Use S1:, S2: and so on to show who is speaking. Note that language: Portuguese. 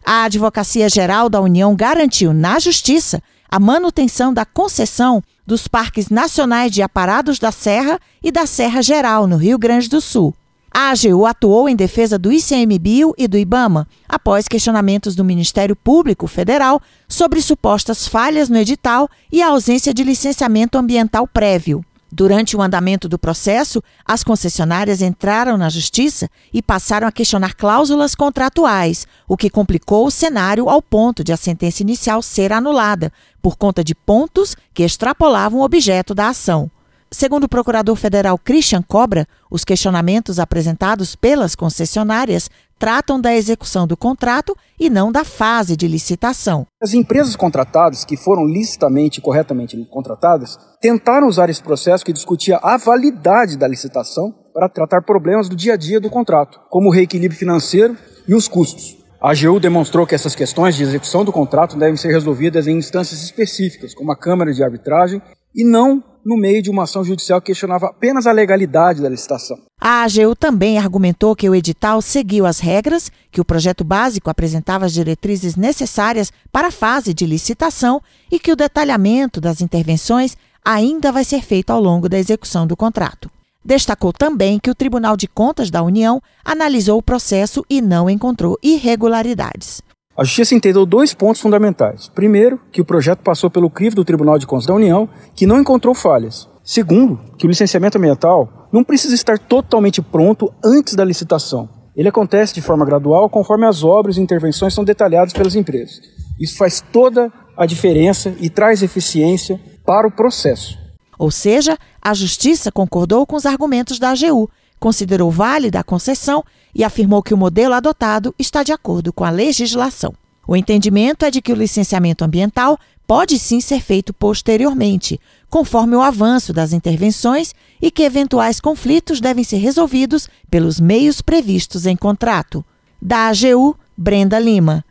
S1: A Advocacia Geral da União garantiu na Justiça a manutenção da concessão dos Parques Nacionais de Aparados da Serra e da Serra Geral, no Rio Grande do Sul. A AGU atuou em defesa do ICMBio e do IBAMA, após questionamentos do Ministério Público Federal sobre supostas falhas no edital e a ausência de licenciamento ambiental prévio. Durante o andamento do processo, as concessionárias entraram na Justiça e passaram a questionar cláusulas contratuais, o que complicou o cenário ao ponto de a sentença inicial ser anulada, por conta de pontos que extrapolavam o objeto da ação. Segundo o procurador federal Christian Cobra, os questionamentos apresentados pelas concessionárias tratam da execução do contrato e não da fase de licitação.
S2: As empresas contratadas, que foram licitamente e corretamente contratadas, tentaram usar esse processo que discutia a validade da licitação para tratar problemas do dia a dia do contrato, como o reequilíbrio financeiro e os custos. A AGU demonstrou que essas questões de execução do contrato devem ser resolvidas em instâncias específicas, como a Câmara de Arbitragem, e não no meio de uma ação judicial que questionava apenas a legalidade da licitação.
S1: A AGU também argumentou que o edital seguiu as regras, que o projeto básico apresentava as diretrizes necessárias para a fase de licitação e que o detalhamento das intervenções ainda vai ser feito ao longo da execução do contrato. Destacou também que o Tribunal de Contas da União analisou o processo e não encontrou irregularidades.
S2: A Justiça entendeu 2 pontos fundamentais. Primeiro, que o projeto passou pelo crivo do Tribunal de Contas da União, que não encontrou falhas. Segundo, que o licenciamento ambiental não precisa estar totalmente pronto antes da licitação. Ele acontece de forma gradual conforme as obras e intervenções são detalhadas pelas empresas. Isso faz toda a diferença e traz eficiência para o processo.
S1: Ou seja, a Justiça concordou com os argumentos da AGU, considerou válida a concessão e afirmou que o modelo adotado está de acordo com a legislação. O entendimento é de que o licenciamento ambiental pode sim ser feito posteriormente, conforme o avanço das intervenções e que eventuais conflitos devem ser resolvidos pelos meios previstos em contrato. Da AGU, Brenda Lima.